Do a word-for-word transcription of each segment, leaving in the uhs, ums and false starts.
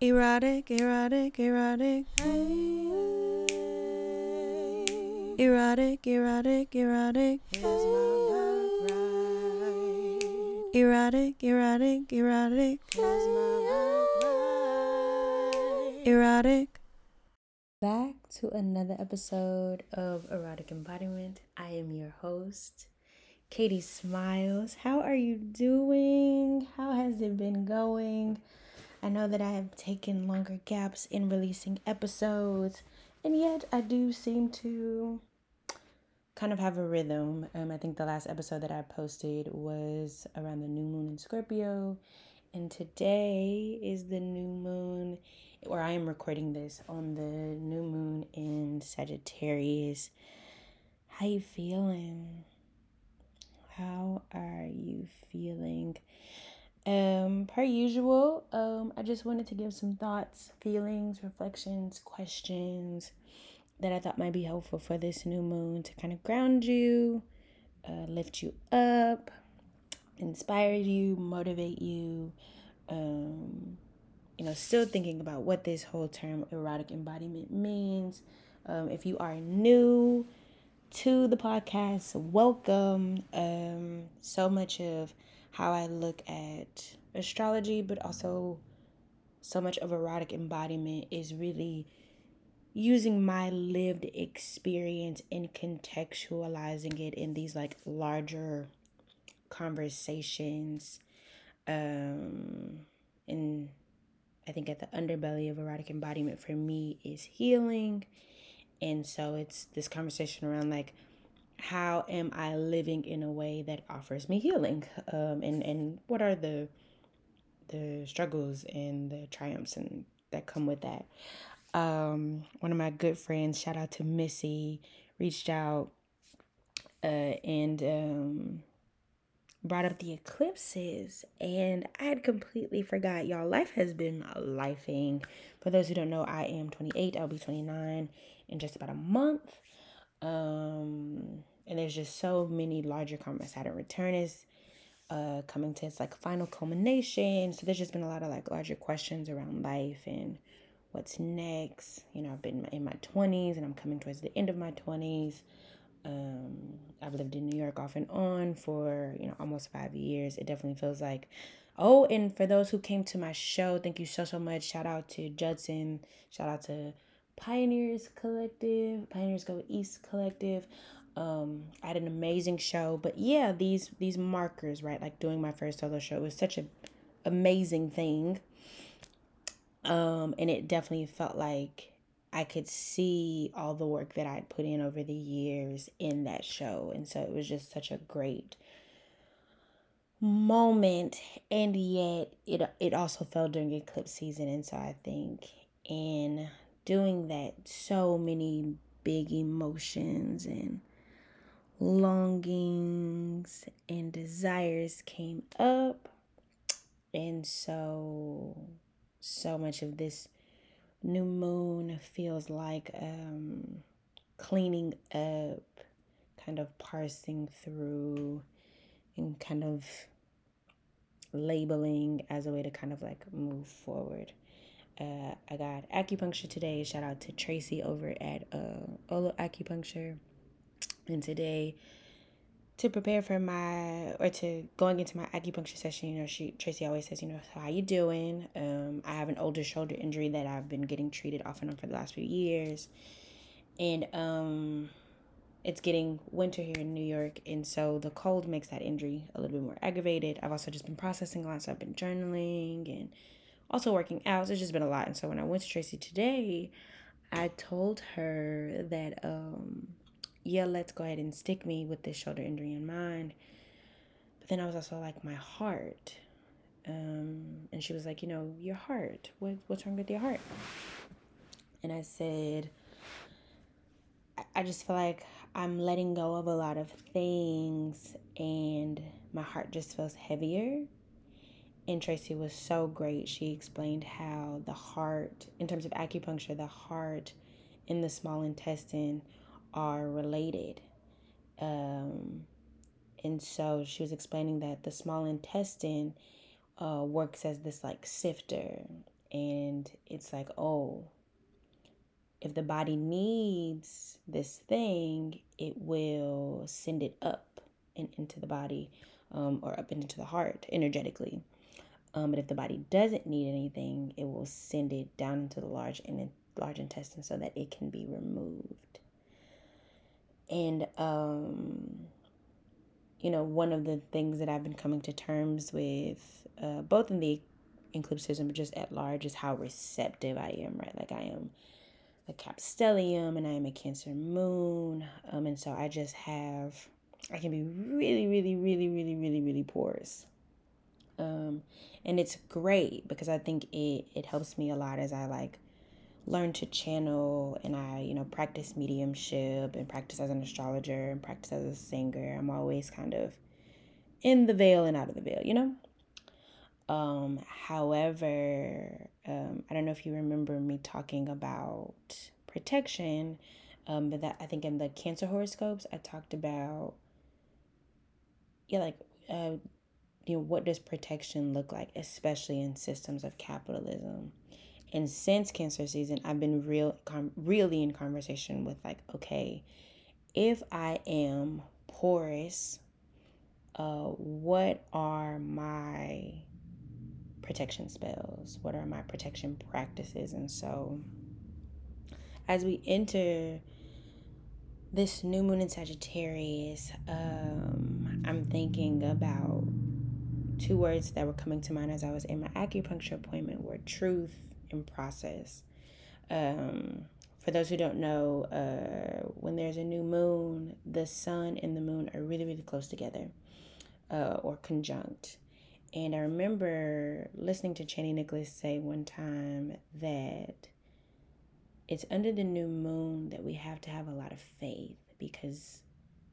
Erotic, erotic, erotic. Erotic, erotic, erotic. Here's my birthright. Erotic, erotic, erotic. Here's my birthright. Erotic. Back to another episode of Erotic Embodiment. I am your host, Katie Smiles. How are you doing? How has it been going? I know that I have taken longer gaps in releasing episodes, and yet I do seem to kind of have a rhythm. Um, I think the last episode that I posted was around the new moon in Scorpio, and today is the new moon, or I am recording this on the new moon in Sagittarius. How you feeling? How are you feeling? Um, per usual, um, I just wanted to give some thoughts, feelings, reflections, questions that I thought might be helpful for this new moon to kind of ground you, uh, lift you up, inspire you, motivate you. Um, you know, still thinking about what this whole term erotic embodiment means. Um, if you are new to the podcast, welcome. Um, so much of how I look at astrology, but also so much of erotic embodiment is really using my lived experience and contextualizing it in these like larger conversations. Um, and I think at the underbelly of erotic embodiment for me is healing. And so it's this conversation around like, how am I living in a way that offers me healing? Um, and, and what are the the struggles and the triumphs and that come with that? Um, one of my good friends, shout out to Missy, reached out uh, and um, brought up the eclipses, and I had completely forgot. Y'all, life has been lifing. For those who don't know, I am twenty-eight. I'll be twenty-nine in just about a month. Um, and there's just so many larger comments. Saturn return is uh, coming to its like final culmination. So there's just been a lot of like larger questions around life and what's next. You know, I've been in my twenties and I'm coming towards the end of my twenties. Um, I've lived in New York off and on for, you know, almost five years. It definitely feels like, oh, and for those who came to my show, thank you so, so much. Shout out to Judson. Shout out to Pioneers Collective, Pioneers Go East Collective. Um, I had an amazing show, but yeah, these, these markers, right? Like doing my first solo show was such an amazing thing. Um, and it definitely felt like I could see all the work that I'd put in over the years in that show. And so it was just such a great moment. And yet it it also fell during eclipse season. And so I think in doing that, so many big emotions and longings and desires came up. And so so much of this new moon feels like um, cleaning up, kind of parsing through, and kind of labeling as a way to kind of like move forward. Uh, I got acupuncture today. Shout out to Tracy over at uh, Olo Acupuncture. And today, to prepare for my or to going into my acupuncture session, you know, she Tracy always says, you know, so how you doing? Um, I have an older shoulder injury that I've been getting treated off and on for the last few years, and um, it's getting winter here in New York, and so the cold makes that injury a little bit more aggravated. I've also just been processing a lot, so I've been journaling and also working out. So it's just been a lot, and so when I went to Tracy today, I told her that um yeah, let's go ahead and stick me with this shoulder injury in mind. But then I was also like, my heart. Um, and she was like, you know, your heart. What, what's wrong with your heart? And I said, I just feel like I'm letting go of a lot of things and my heart just feels heavier. And Tracy was so great. She explained how the heart, in terms of acupuncture, the heart and the small intestine are related. Um, and so she was explaining that the small intestine uh, works as this like sifter, and And it's like, oh, if the body needs this thing, it will send it up and into the body, um, or up and into the heart energetically. Um, but if the body doesn't need anything, it will send it down into the large in large intestine so that it can be removed. And um, you know, one of the things that I've been coming to terms with, uh, both in the eclipse season, but just at large, is how receptive I am. Right, like I am a Capstellium, and I am a Cancer moon, um, and so I just have, I can be really, really, really, really, really, really porous. Um, and it's great because I think it, it helps me a lot as I like learn to channel, and I, you know, practice mediumship and practice as an astrologer and practice as a singer. I'm always kind of in the veil and out of the veil, you know? Um, however, um, I don't know if you remember me talking about protection, um, but that I think in the Cancer horoscopes, I talked about, yeah, like, uh, you know, what does protection look like, especially in systems of capitalism? And since Cancer season, I've been real, com- really in conversation with like, okay, if I am porous, uh, what are my protection spells? What are my protection practices? And so, as we enter this new moon in Sagittarius, um, I'm thinking about two words that were coming to mind as I was in my acupuncture appointment were truth and process. Um, for those who don't know, uh, when there's a new moon, the sun and the moon are really, really close together, uh, or conjunct. And I remember listening to Chani Nicholas say one time that it's under the new moon that we have to have a lot of faith because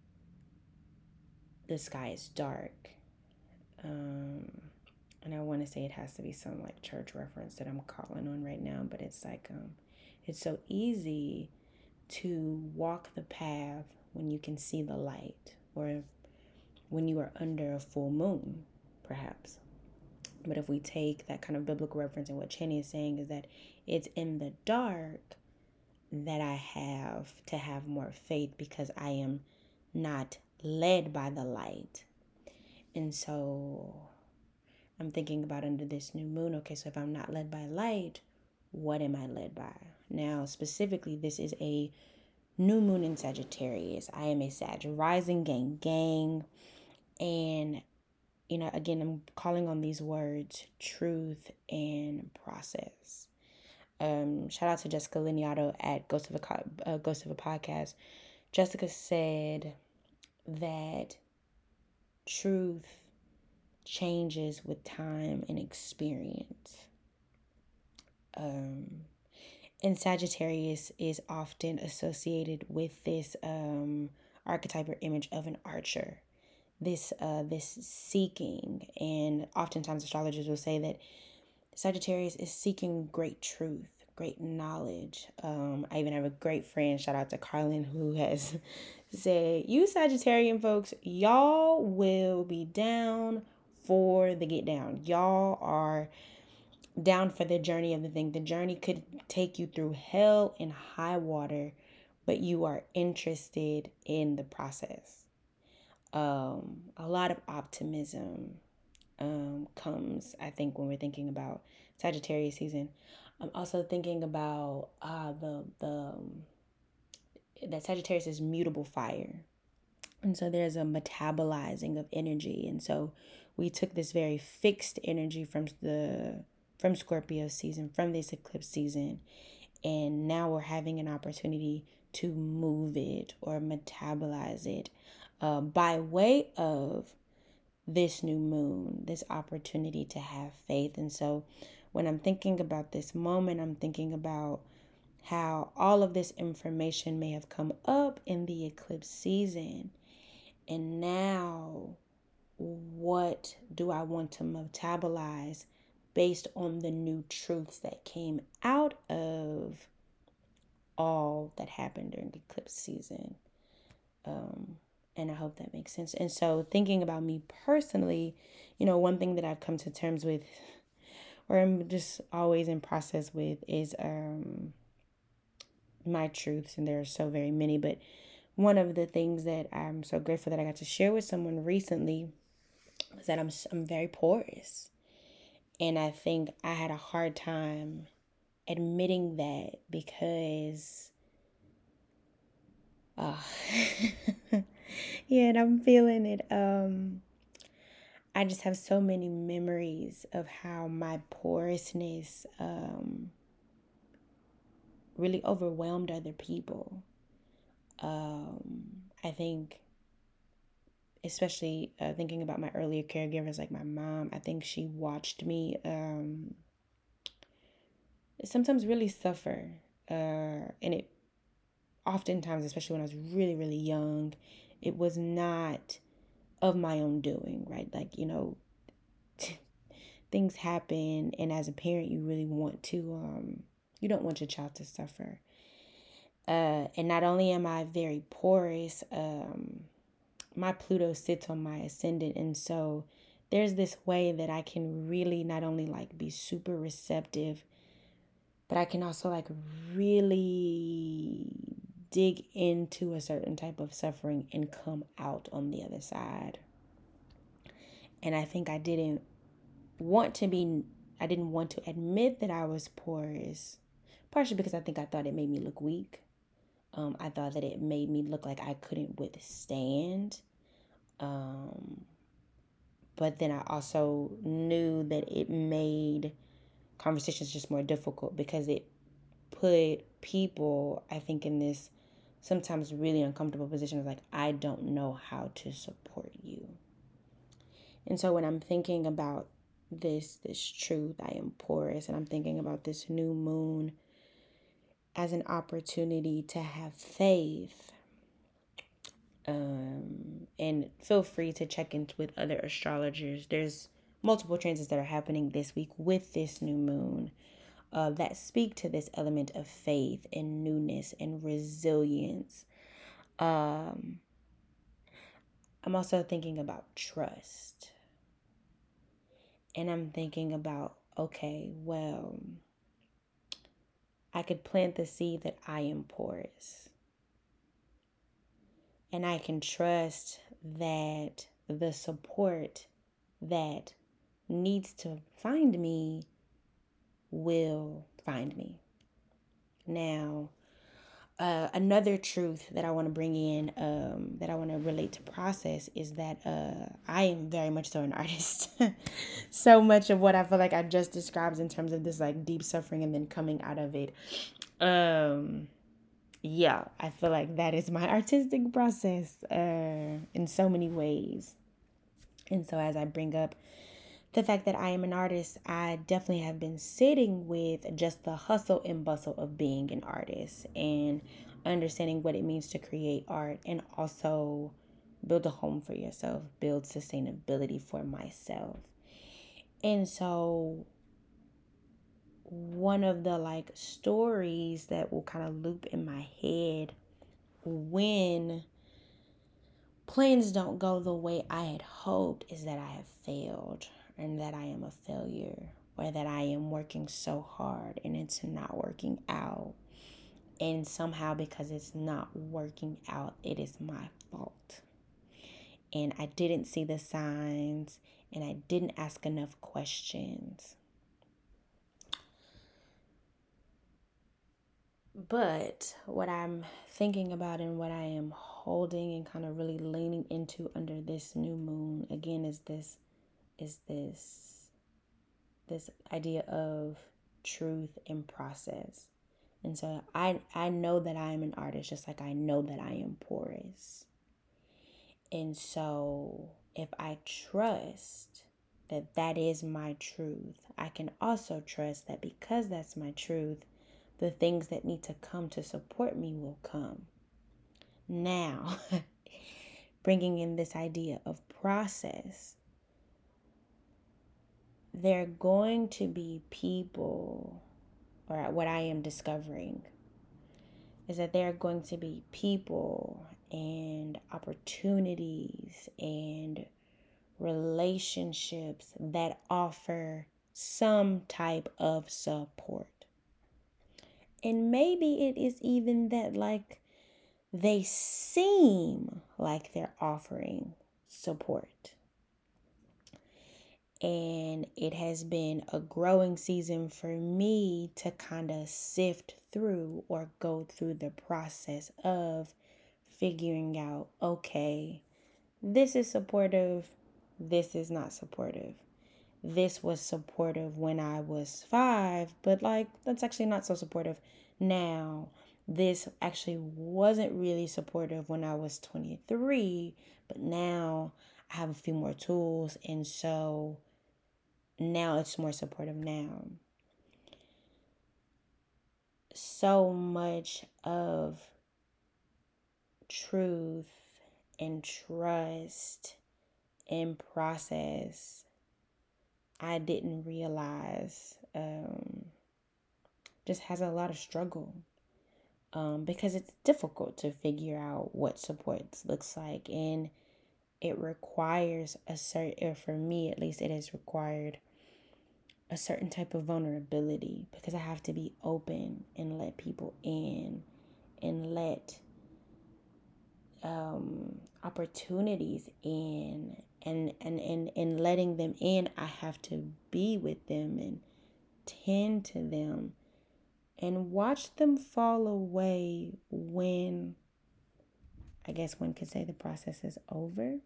the sky is dark. Um, and I want to say it has to be some like church reference that I'm calling on right now, but it's like, um, it's so easy to walk the path when you can see the light, or when you are under a full moon, perhaps. But if we take that kind of biblical reference, and what Chani is saying is that it's in the dark that I have to have more faith because I am not led by the light. And so I'm thinking about under this new moon, okay, so if I'm not led by light, what am I led by? Now, specifically, this is a new moon in Sagittarius. I am a Sag rising, gang, gang. And, you know, again, I'm calling on these words, truth and process. Um, shout out to Jessica Liniato at Ghost of a, uh, Ghost of a Podcast. Jessica said that truth changes with time and experience. Um, and Sagittarius is often associated with this um, archetype or image of an archer, this uh, this seeking, and oftentimes astrologers will say that Sagittarius is seeking great truth, great knowledge. Um, I even have a great friend, shout out to Carlin, who has said, you Sagittarian folks, y'all will be down for the get down. Y'all are down for the journey of the thing. The journey could take you through hell and high water, but you are interested in the process. Um, a lot of optimism um, comes, I think, when we're thinking about Sagittarius season. I'm also thinking about uh, the the um, that Sagittarius is mutable fire, and so there's a metabolizing of energy, and so we took this very fixed energy from the from Scorpio season, from this eclipse season, and now we're having an opportunity to move it or metabolize it uh, by way of this new moon, this opportunity to have faith. And so when I'm thinking about this moment, I'm thinking about how all of this information may have come up in the eclipse season. And now, what do I want to metabolize based on the new truths that came out of all that happened during the eclipse season? Um, and I hope that makes sense. And so thinking about me personally, you know, one thing that I've come to terms with or I'm just always in process with is um, my truths. And there are so very many. But one of the things that I'm so grateful that I got to share with someone recently was that I'm, I'm very porous. And I think I had a hard time admitting that because, uh, yeah, and I'm feeling it. Um, I just have so many memories of how my porousness um, really overwhelmed other people. Um, I think, especially uh, thinking about my earlier caregivers like my mom, I think she watched me um, sometimes really suffer. Uh, and it oftentimes, especially when I was really, really young, it was not of my own doing, right? Like, you know, things happen, and as a parent, you really want to, um, you don't want your child to suffer. Uh, and not only am I very porous, um, my Pluto sits on my ascendant, and so there's this way that I can really not only like be super receptive, but I can also like really dig into a certain type of suffering and come out on the other side. And I think I didn't want to be, I didn't want to admit that I was porous, partially because I think I thought it made me look weak. Um, I thought that it made me look like I couldn't withstand. Um, but then I also knew that it made conversations just more difficult because it put people, I think, in this sometimes really uncomfortable position of like, I don't know how to support you. And so when I'm thinking about this, this truth, I am porous, and I'm thinking about this new moon as an opportunity to have faith. Um, and feel free to check in with other astrologers. There's multiple transits that are happening this week with this new moon uh, that speak to this element of faith and newness and resilience. Um, I'm also thinking about trust. And I'm thinking about, okay, well, I could plant the seed that I am porous. And I can trust that the support that needs to find me will find me. Now, uh, another truth that I want to bring in, um, that I want to relate to process, is that uh, I am very much so an artist. So much of what I feel like I just described in terms of this like deep suffering and then coming out of it. Um, yeah, I feel like that is my artistic process uh, in so many ways. And so as I bring up the fact that I am an artist, I definitely have been sitting with just the hustle and bustle of being an artist and understanding what it means to create art and also build a home for yourself, build sustainability for myself. And so one of the like stories that will kind of loop in my head when plans don't go the way I had hoped is that I have failed and that I am a failure, or that I am working so hard and it's not working out. And somehow, because it's not working out, it is my fault. And I didn't see the signs and I didn't ask enough questions. But what I'm thinking about and what I am holding and kind of really leaning into under this new moon again is this is this this idea of truth and process. And so I I know that I am an artist just like I know that I am porous. And so if I trust that that is my truth, I can also trust that because that's my truth, the things that need to come to support me will come. Now, bringing in this idea of process, there are going to be people, or what I am discovering is that there are going to be people and opportunities and relationships that offer some type of support. And maybe it is even that, like, they seem like they're offering support. And it has been a growing season for me to kind of sift through or go through the process of figuring out, okay, this is supportive, this is not supportive. This was supportive when I was five, but like, that's actually not so supportive now. This actually wasn't really supportive when I was twenty-three, but now I have a few more tools, and so now it's more supportive now. So much of truth and trust and process I didn't realize um, just has a lot of struggle um, because it's difficult to figure out what support looks like, and it requires a certain, or for me at least, it has required a certain type of vulnerability because I have to be open and let people in and let um, opportunities in, and, and, and, and letting them in, I have to be with them and tend to them and watch them fall away when, I guess one could say, the process is over.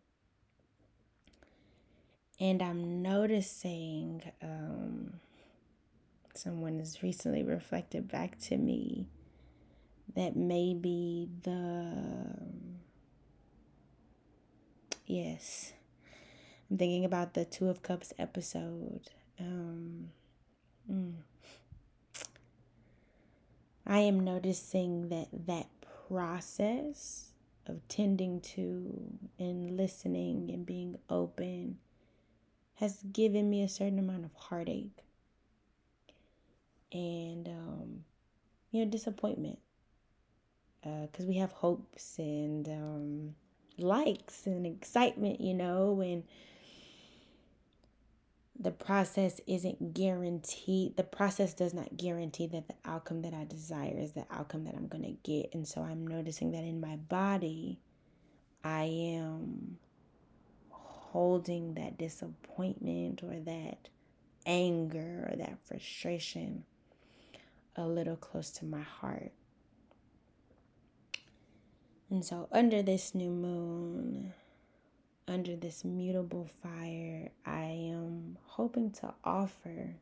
And I'm noticing um, someone has recently reflected back to me that maybe the, yes, I'm thinking about the Two of Cups episode. Um, mm, I am noticing that that process of tending to and listening and being open has given me a certain amount of heartache and, um, you know, disappointment. Because uh, we have hopes and um, likes and excitement, you know, and the process isn't guaranteed. The process does not guarantee that the outcome that I desire is the outcome that I'm going to get. And so I'm noticing that in my body, I am holding that disappointment or that anger or that frustration a little close to my heart. And so under this new moon, under this mutable fire, I am hoping to offer,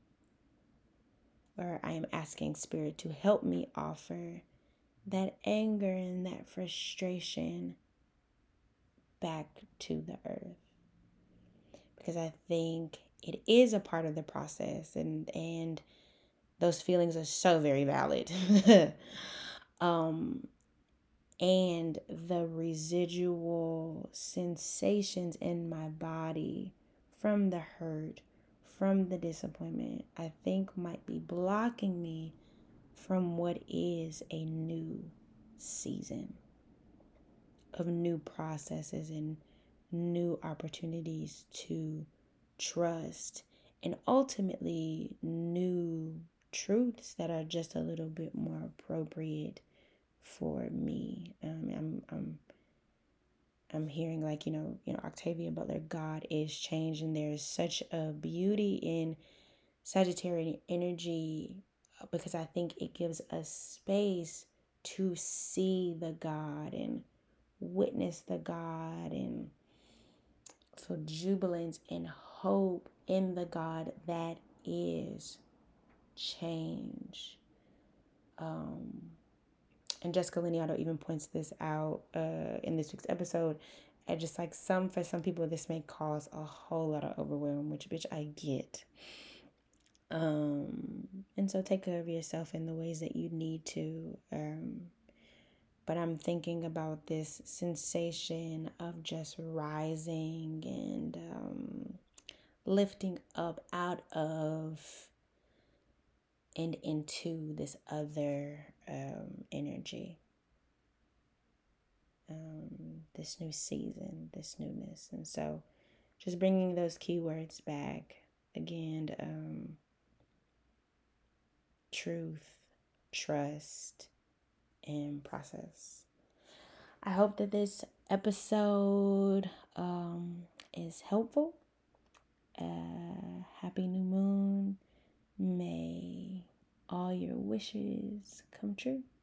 or I am asking Spirit to help me offer that anger and that frustration back to the earth. Because I think it is a part of the process, and and those feelings are so very valid. um and the residual sensations in my body from the hurt, from the disappointment, I think might be blocking me from what is a new season of new processes and new opportunities to trust, and ultimately new truths that are just a little bit more appropriate for me. Um, I'm I'm I'm hearing, like, you know, you know, Octavia Butler, God is change, and there's such a beauty in Sagittarian energy because I think it gives us space to see the God and witness the God and feel jubilance and hope in the God that is change. Um, and Jessica Liniato even points this out uh, in this week's episode. And just like some, for some people, this may cause a whole lot of overwhelm, which, bitch, I get. Um, and so take care of yourself in the ways that you need to. Um, but I'm thinking about this sensation of just rising and um, lifting up out of and into this other um, energy. Um, this new season, this newness. And so just bringing those keywords back again, um, truth, trust, and process. I hope that this episode um, is helpful. Uh, happy new moon. May all your wishes come true.